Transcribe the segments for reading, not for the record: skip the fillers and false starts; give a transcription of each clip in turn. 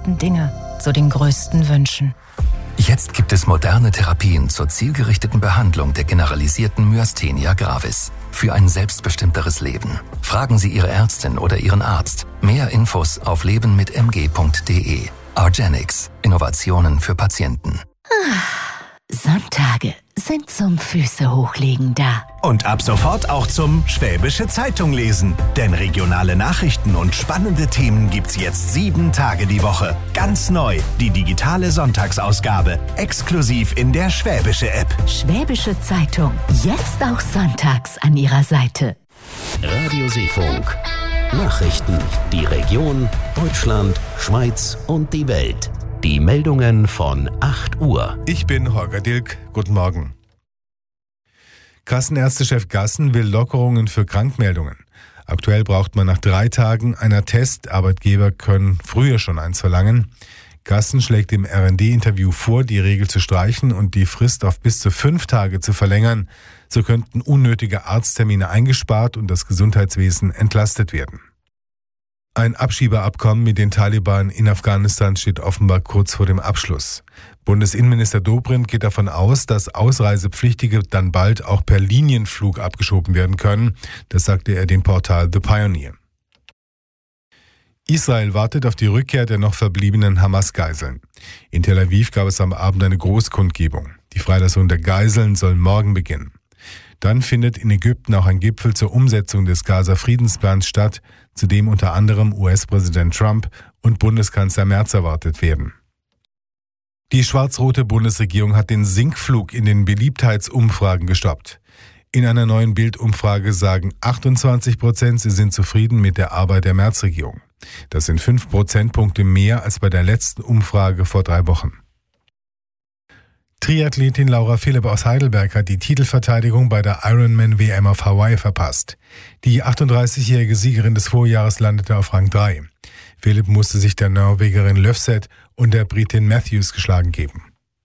kleinsten Dinge zu den größten Wünschen. Jetzt gibt es moderne Therapien zur zielgerichteten Behandlung der generalisierten Myasthenia gravis. Für ein selbstbestimmteres Leben. Fragen Sie Ihre Ärztin oder Ihren Arzt. Mehr Infos auf lebenmitmg.de. argenix. Innovationen für Patienten. Sonntage sind zum Füße hochlegen da. Und ab sofort auch zum Schwäbische Zeitung lesen. Denn regionale Nachrichten und spannende Themen gibt's jetzt 7 Tage die Woche. Ganz neu, die digitale Sonntagsausgabe. Exklusiv in der Schwäbische App. Schwäbische Zeitung. Jetzt auch sonntags an Ihrer Seite. Radio Seefunk. Nachrichten. Die Region, Deutschland, Schweiz und die Welt. Die Meldungen von 8 Uhr. Ich bin Holger Dilk. Guten Morgen. Kassenärztechef Gassen will Lockerungen für Krankmeldungen. Aktuell braucht man nach 3 Tagen einen Attest. Arbeitgeber können früher schon eins verlangen. Gassen schlägt im RND-Interview vor, die Regel zu streichen und die Frist auf bis zu 5 Tage zu verlängern. So könnten unnötige Arzttermine eingespart und das Gesundheitswesen entlastet werden. Ein Abschiebeabkommen mit den Taliban in Afghanistan steht offenbar kurz vor dem Abschluss. Bundesinnenminister Dobrindt geht davon aus, dass Ausreisepflichtige dann bald auch per Linienflug abgeschoben werden können. Das sagte er dem Portal The Pioneer. Israel wartet auf die Rückkehr der noch verbliebenen Hamas-Geiseln. In Tel Aviv gab es am Abend eine Großkundgebung. Die Freilassung der Geiseln soll morgen beginnen. Dann findet in Ägypten auch ein Gipfel zur Umsetzung des Gaza-Friedensplans statt, zu dem unter anderem US-Präsident Trump und Bundeskanzler Merz erwartet werden. Die schwarz-rote Bundesregierung hat den Sinkflug in den Beliebtheitsumfragen gestoppt. In einer neuen Bildumfrage sagen 28%, sie sind zufrieden mit der Arbeit der Merz-Regierung. Das sind 5 Prozentpunkte mehr als bei der letzten Umfrage vor 3 Wochen. Triathletin Laura Philipp aus Heidelberg hat die Titelverteidigung bei der Ironman-WM auf Hawaii verpasst. Die 38-jährige Siegerin des Vorjahres landete auf Rang 3. Philipp musste sich der Norwegerin Løfseth und der Britin Matthews geschlagen geben.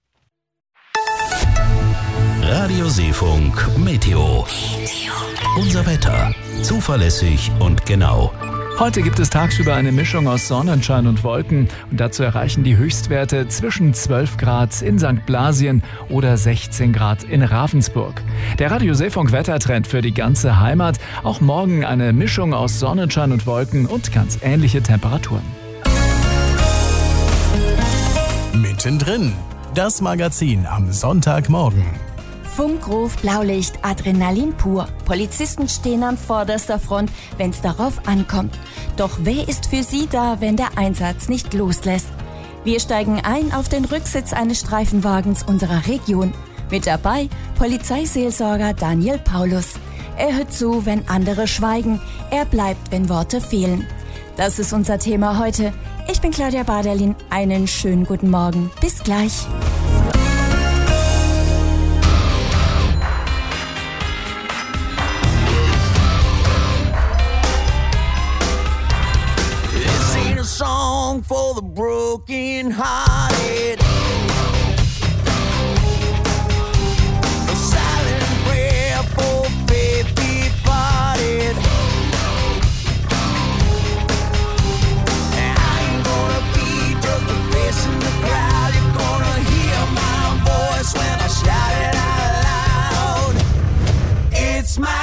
Radio Seefunk Meteo. Unser Wetter. Zuverlässig und genau. Heute gibt es tagsüber eine Mischung aus Sonnenschein und Wolken und dazu erreichen die Höchstwerte zwischen 12 Grad in St. Blasien oder 16 Grad in Ravensburg. Der Radio Seefunk Wettertrend für die ganze Heimat. Auch morgen eine Mischung aus Sonnenschein und Wolken und ganz ähnliche Temperaturen. Mittendrin. Das Magazin am Sonntagmorgen. Funkruf, Blaulicht, Adrenalin pur. Polizisten stehen an vorderster Front, wenn's darauf ankommt. Doch wer ist für sie da, wenn der Einsatz nicht loslässt? Wir steigen ein auf den Rücksitz eines Streifenwagens unserer Region. Mit dabei Polizeiseelsorger Daniel Paulus. Er hört zu, wenn andere schweigen. Er bleibt, wenn Worte fehlen. Das ist unser Thema heute. Ich bin Claudia Baderlin. Einen schönen guten Morgen. Bis gleich. Song for the broken hearted. A silent prayer for faith departed. I ain't gonna be just a face in the crowd. You're gonna hear my voice when I shout it out loud. It's my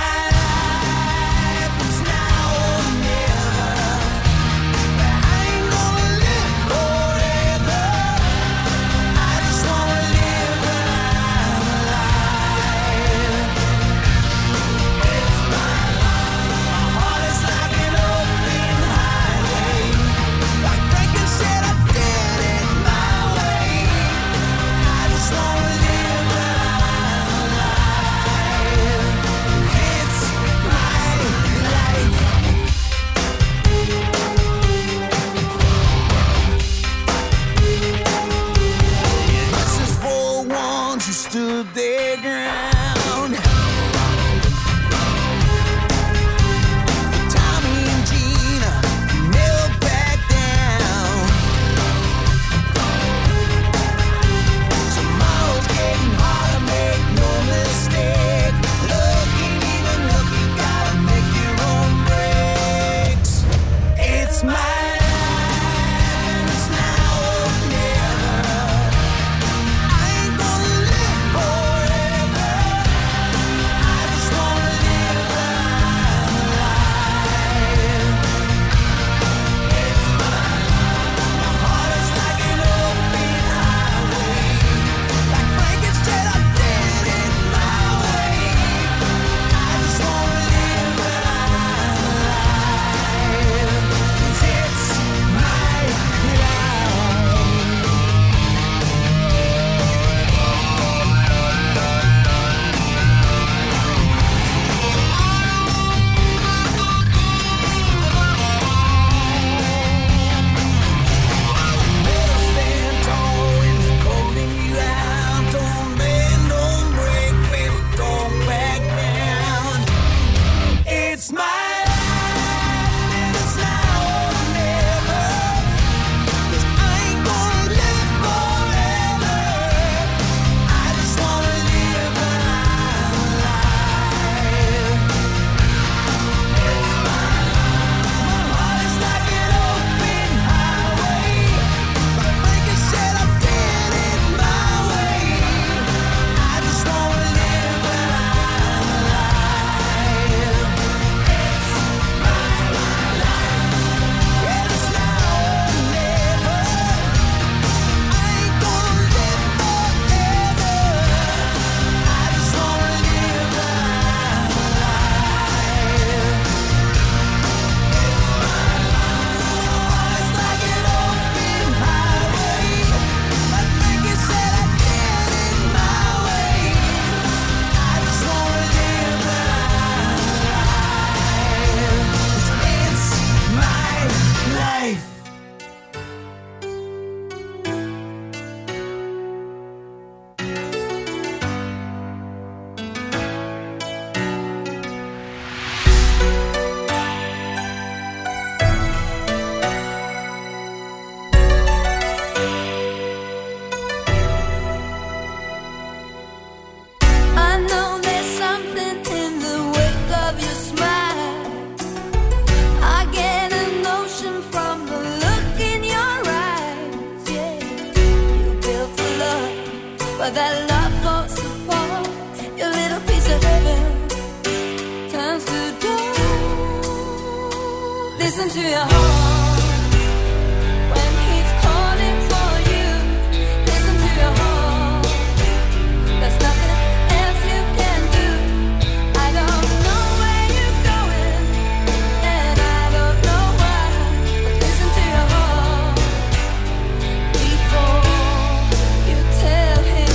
but that love falls apart. Your little piece of heaven turns to dust. Listen to your heart when he's calling for you. Listen to your heart. There's nothing else you can do. I don't know where you're going, and I don't know why. But listen to your heart before you tell him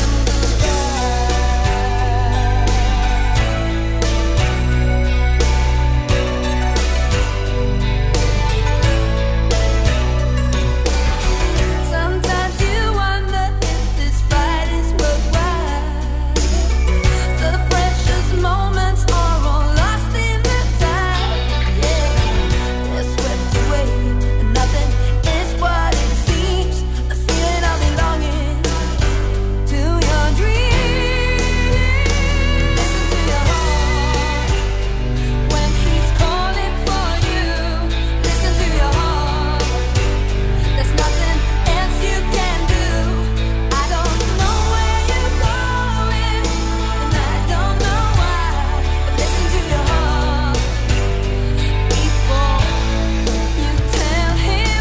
Sometimes you wonder if this fight is worthwhile. The precious moments are all lost in the tide. Yeah, they're swept away, and nothing is what it seems. The feeling of belonging to your dreams. Listen to your heart when he's calling for you. Listen to your heart. There's nothing else you can do. I don't know where you're going, and I don't know why. But listen to your heart before you tell him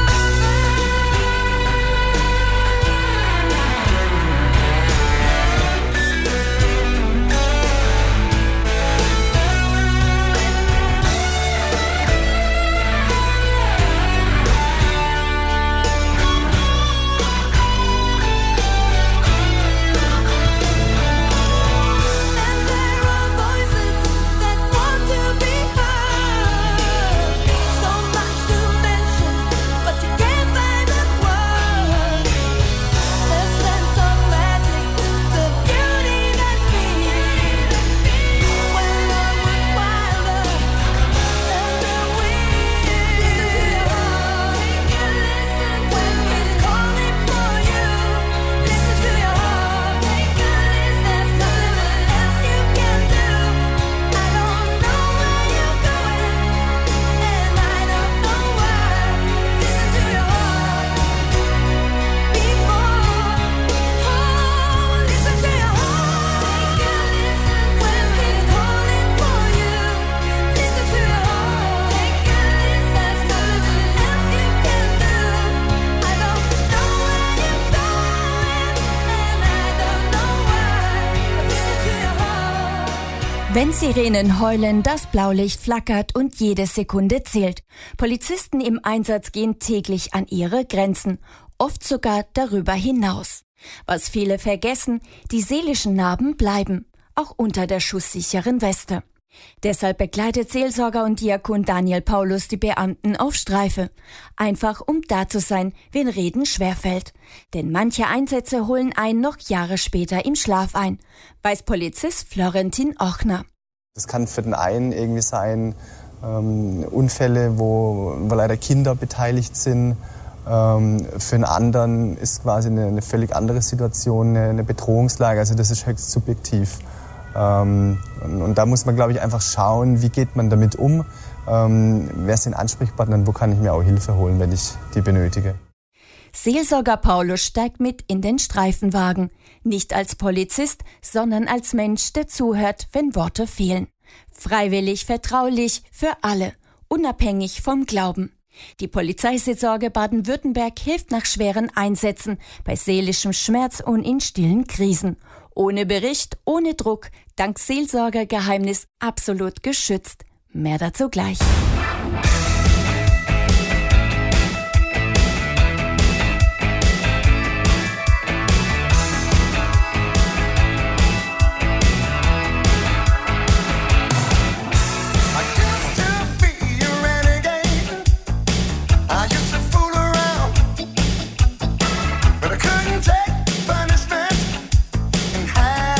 And there are voices that want to be heard. So much to mention, but you can't find the words. The sense of magic, the beauty that's been. When love was wilder than the wind. Listen to your heart. Take a listen when he's calling for you. Listen to your heart. Take a listen. There's nothing else you can do. I don't know where you're going, and I don't know why. Listen to your heart before. Listen to your heart. Take a listen when he's calling for you. Listen to your heart. Take a listen. There's nothing else you can do. I don't know where you're going, and I don't know why. Listen to your heart. Wenn Sirenen heulen, das Blaulicht flackert und jede Sekunde zählt. Polizisten im Einsatz gehen täglich an ihre Grenzen, oft sogar darüber hinaus. Was viele vergessen, die seelischen Narben bleiben, auch unter der schusssicheren Weste. Deshalb begleitet Seelsorger und Diakon Daniel Paulus die Beamten auf Streife. Einfach um da zu sein, wenn Reden schwerfällt. Denn manche Einsätze holen einen noch Jahre später im Schlaf ein, weiß Polizist Florentin Ochner. Das kann für den einen irgendwie sein, Unfälle, wo leider Kinder beteiligt sind. Für den anderen ist quasi eine völlig andere Situation, eine Bedrohungslage. Also das ist höchst subjektiv. Und da muss man, glaube ich, einfach schauen, wie geht man damit um. Wer sind Ansprechpartner und wo kann ich mir auch Hilfe holen, wenn ich die benötige. Seelsorger Paulus steigt mit in den Streifenwagen. Nicht als Polizist, sondern als Mensch, der zuhört, wenn Worte fehlen. Freiwillig, vertraulich, für alle, unabhängig vom Glauben. Die Polizeiseelsorge Baden-Württemberg hilft nach schweren Einsätzen, bei seelischem Schmerz und in stillen Krisen. Ohne Bericht, ohne Druck, dank Seelsorgergeheimnis absolut geschützt. Mehr dazu gleich.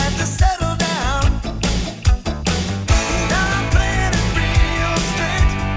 Straight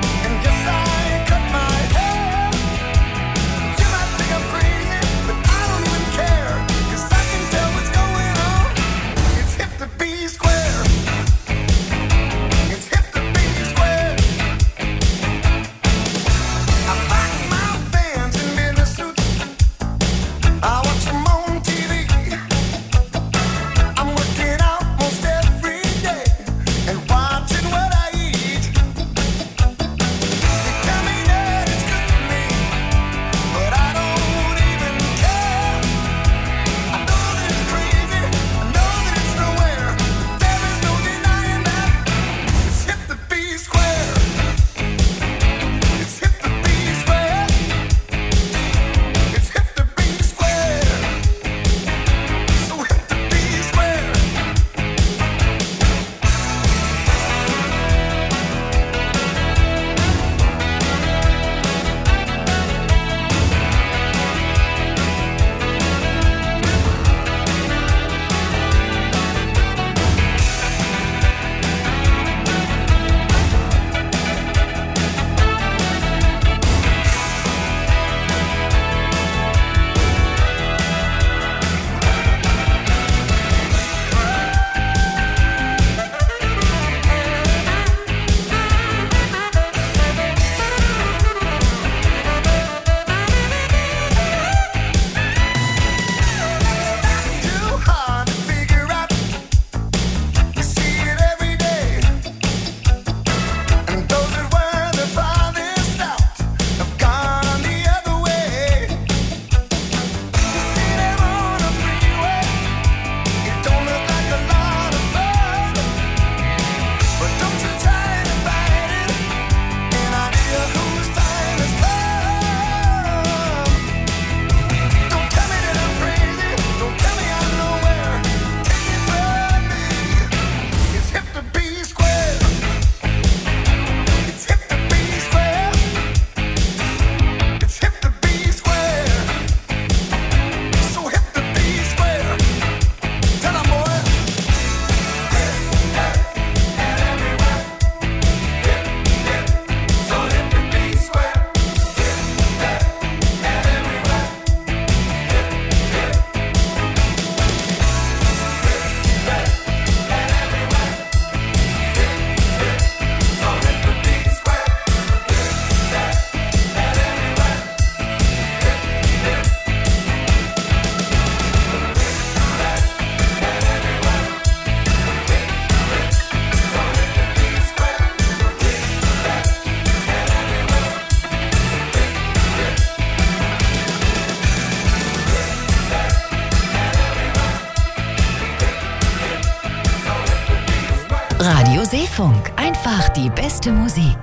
Radio Seefunk. Einfach die beste Musik.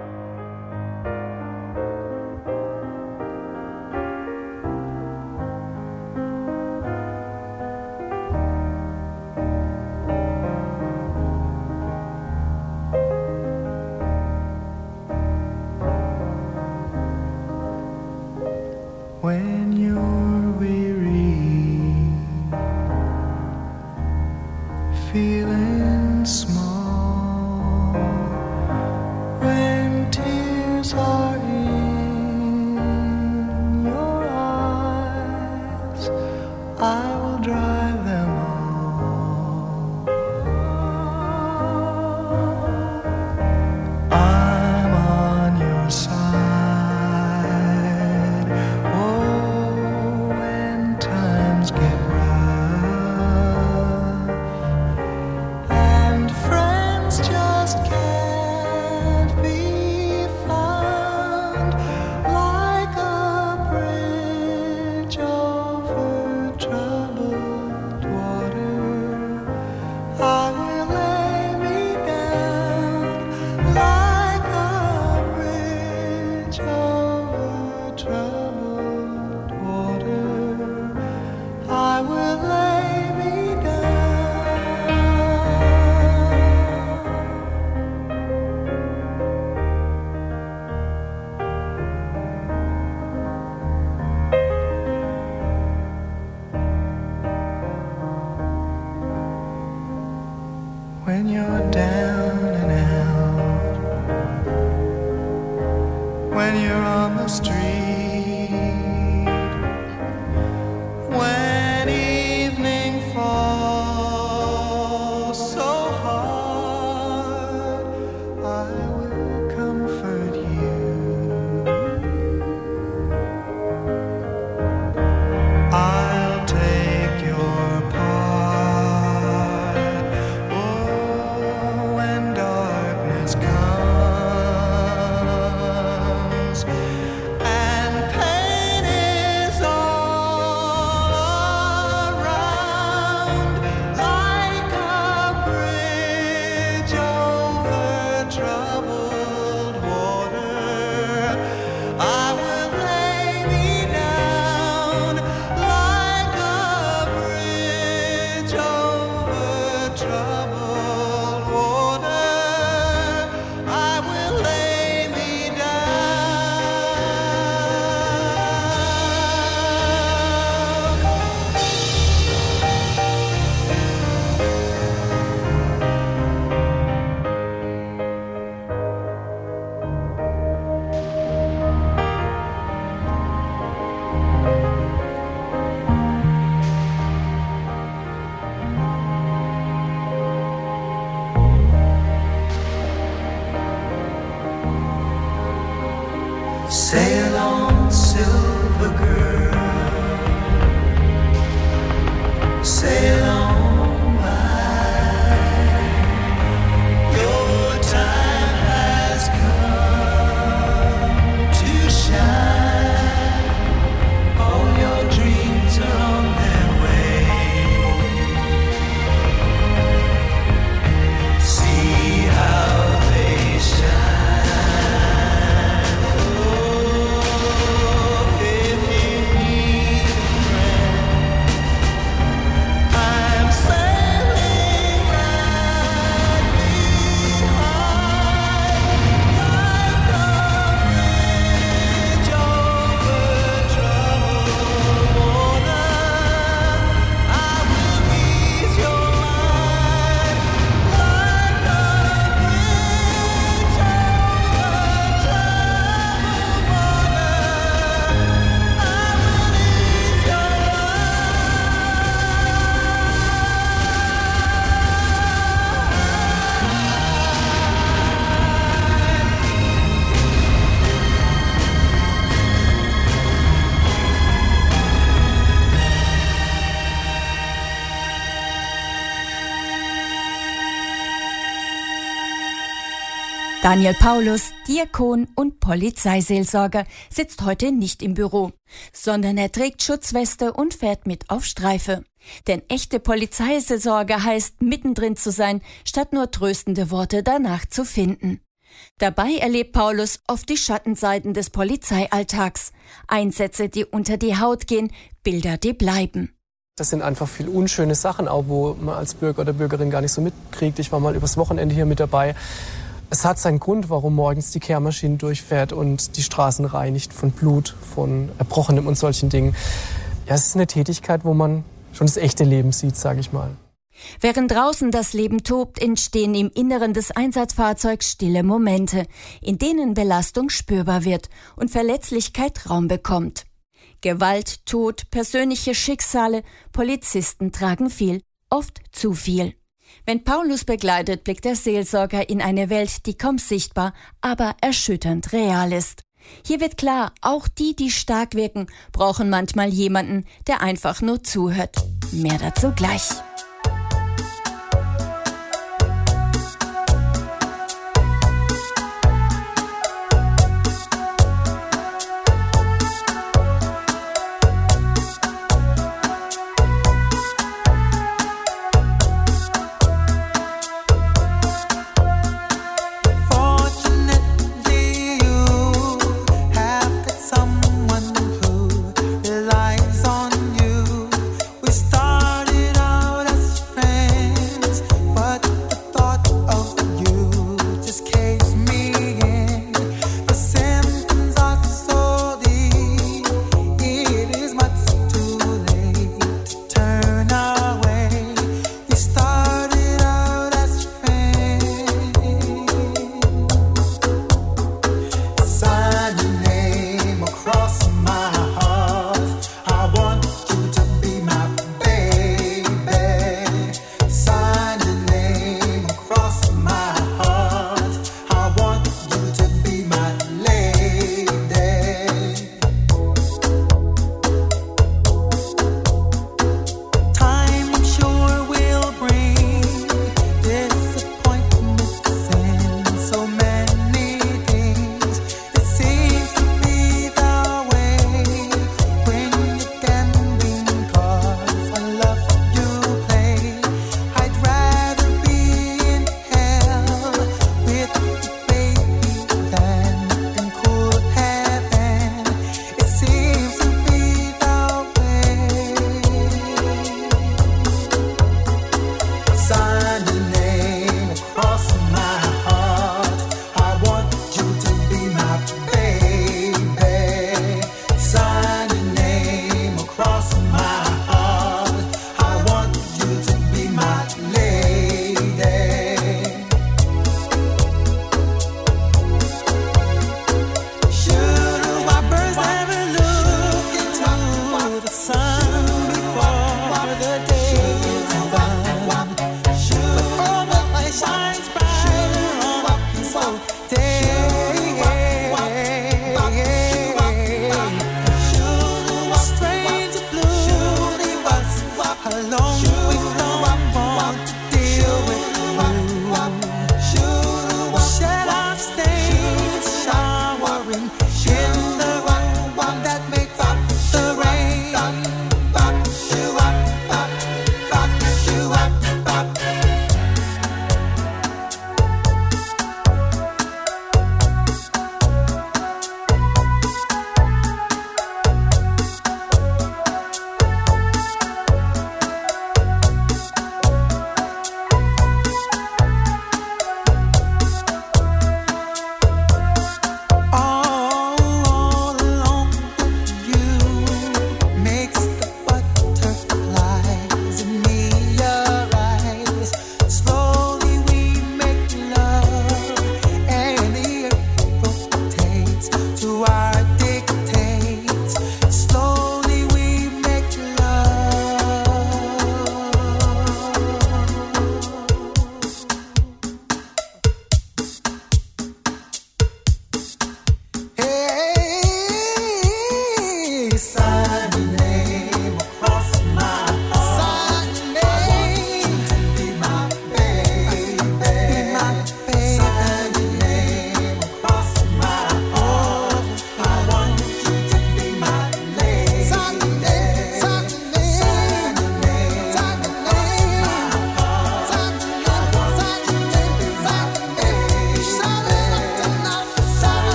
When you're weary, feeling small, when tears are in your eyes, I will dry them all. I'm on your side. Trouble. Daniel Paulus, Diakon und Polizeiseelsorger, sitzt heute nicht im Büro, sondern er trägt Schutzweste und fährt mit auf Streife. Denn echte Polizeiseelsorge heißt, mittendrin zu sein, statt nur tröstende Worte danach zu finden. Dabei erlebt Paulus oft die Schattenseiten des Polizeialltags. Einsätze, die unter die Haut gehen, Bilder, die bleiben. Das sind einfach viel unschöne Sachen, auch wo man als Bürger oder Bürgerin gar nicht so mitkriegt. Ich war mal übers Wochenende hier mit dabei. Es hat seinen Grund, warum morgens die Kehrmaschine durchfährt und die Straßen reinigt von Blut, von Erbrochenem und solchen Dingen. Ja, es ist eine Tätigkeit, wo man schon das echte Leben sieht, sage ich mal. Während draußen das Leben tobt, entstehen im Inneren des Einsatzfahrzeugs stille Momente, in denen Belastung spürbar wird und Verletzlichkeit Raum bekommt. Gewalt, Tod, persönliche Schicksale, Polizisten tragen viel, oft zu viel. Wenn Paulus begleitet, blickt der Seelsorger in eine Welt, die kaum sichtbar, aber erschütternd real ist. Hier wird klar, auch die, die stark wirken, brauchen manchmal jemanden, der einfach nur zuhört. Mehr dazu gleich.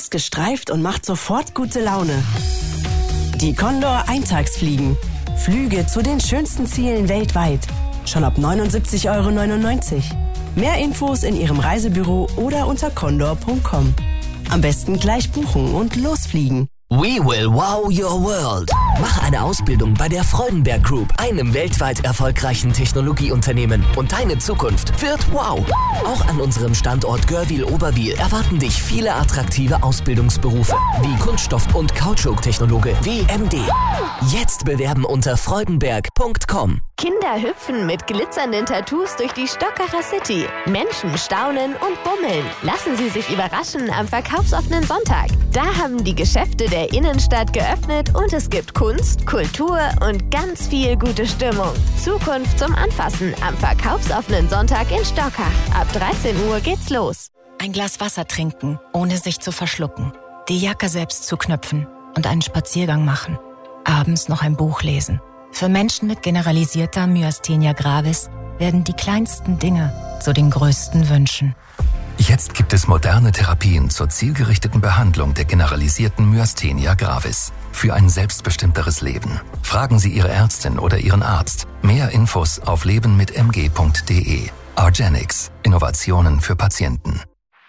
Weiß gestreift und macht sofort gute Laune. Die Condor Eintagsfliegen. Flüge zu den schönsten Zielen weltweit. Schon ab 79,99 €. Mehr Infos in Ihrem Reisebüro oder unter condor.com. Am besten gleich buchen und losfliegen. We will wow your world. Mach eine Ausbildung bei der Freudenberg Group, einem weltweit erfolgreichen Technologieunternehmen. Und deine Zukunft wird wow. Auch an unserem Standort Görwil-Oberwil erwarten dich viele attraktive Ausbildungsberufe wie Kunststoff- und Kautschuk-Technologe WMD. Jetzt bewerben unter freudenberg.com. Kinder hüpfen mit glitzernden Tattoos durch die Stockacher City. Menschen staunen und bummeln. Lassen Sie sich überraschen am verkaufsoffenen Sonntag. Da haben die Geschäfte der Innenstadt geöffnet und es gibt Kunst, Kultur und ganz viel gute Stimmung. Zukunft zum Anfassen am verkaufsoffenen Sonntag in Stockach. Ab 13 Uhr geht's los. Ein Glas Wasser trinken, ohne sich zu verschlucken. Die Jacke selbst zuknöpfen und einen Spaziergang machen. Abends noch ein Buch lesen. Für Menschen mit generalisierter Myasthenia gravis werden die kleinsten Dinge zu den größten Wünschen. Jetzt gibt es moderne Therapien zur zielgerichteten Behandlung der generalisierten Myasthenia gravis. Für ein selbstbestimmteres Leben. Fragen Sie Ihre Ärztin oder Ihren Arzt. Mehr Infos auf lebenmitmg.de. argenx. Innovationen für Patienten.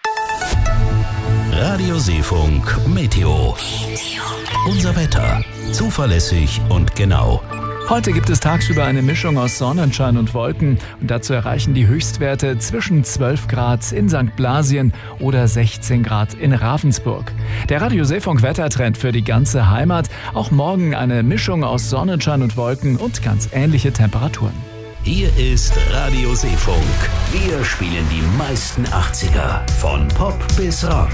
Radio Seefunk Meteo. Unser Wetter. Zuverlässig und genau. Heute gibt es tagsüber eine Mischung aus Sonnenschein und Wolken und dazu erreichen die Höchstwerte zwischen 12 Grad in St. Blasien oder 16 Grad in Ravensburg. Der Radio Seefunk Wettertrend für die ganze Heimat. Auch morgen eine Mischung aus Sonnenschein und Wolken und ganz ähnliche Temperaturen. Hier ist Radio Seefunk. Wir spielen die meisten 80er. Von Pop bis Rock.